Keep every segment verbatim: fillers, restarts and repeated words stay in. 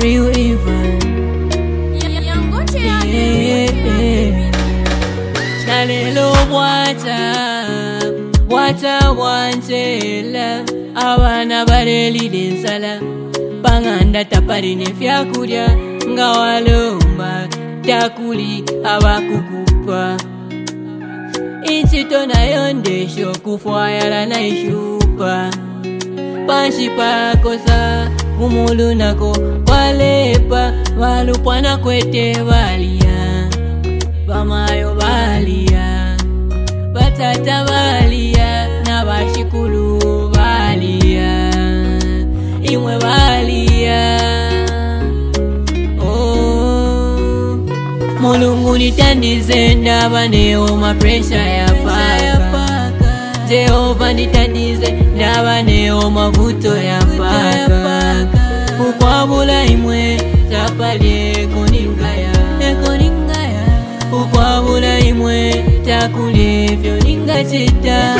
real even. Nalelo bwata, bwata bwanjela, abana balelile ensala, banganda taparine vyakulya, nga walomba takuli abakukupa. Inchito nayo ndesho kufwayala na ishupa, panshi pakosa kumulu nako walepa, walupwana kwete balia, bamayo balia, batata balia, na bashikulu balia, imwe balia. Oh, Mulungu nitandize ndaba neo mapresha ya paka, Jehova nitandize ndaba neo mavuto ya paka, ukwabula imwe tapalye koningaya, ukwabula imwe takulye vyoninga chita.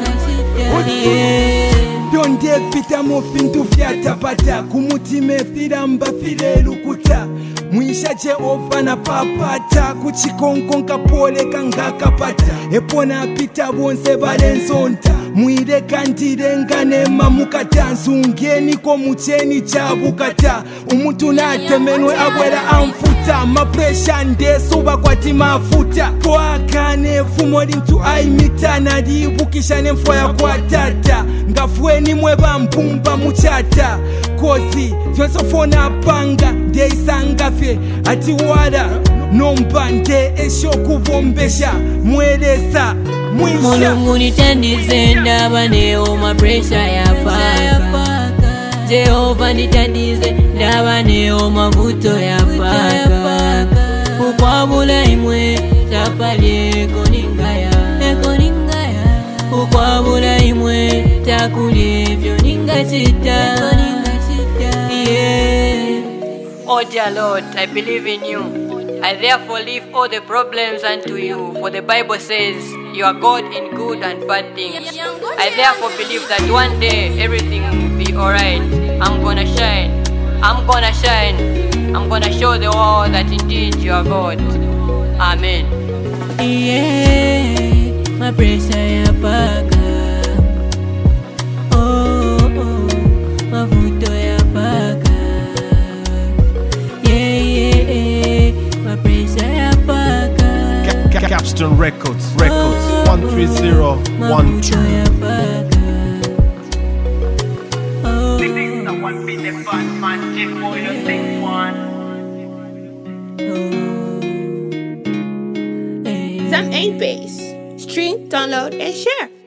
Donde pita mofintu vyatapata, kumutime fira mbafire lukuta, mwisha Jehova na papata, kuchikonkonka pole kangakapata, epona pita bonse balenzonta, mwire kandire ngane mamukata, nsungeni ko mucheni chabukata, umuntu natemenwe abwera amfuta, mapresha ndesuba kwati mafuta, poakane fumo lintu aimita, nalibukisha nemfo ya kwa tata, ngafweni mwe bampumba muchata, kozi fyonsofona panga ndeisangafye, ati wala nomba nde esho kubombesha, mwelesa mwisha. Mulungu nitandize ndaba neo mapresha ya paka, Jehova nitandize ndaba neo mavuto ya paka, ukwabula imwe tapalye koningaya, ukwabula imwe takulye vyoninga chita. Yeah. Oh dear Lord, I believe in you. I therefore leave all the problems unto you, for the Bible says you are God in good and bad things. I therefore believe that one day everything will be alright. I'm gonna shine, I'm gonna shine, I'm gonna show the world that indeed you are God. Amen. Yeah, my pressure ya paka, oh oh, mavuto ya paka, yeah yeah, my pressure ya paka. Capstone Records, Records, one three zero one two. Zam eight Bass. Stream, download, and share.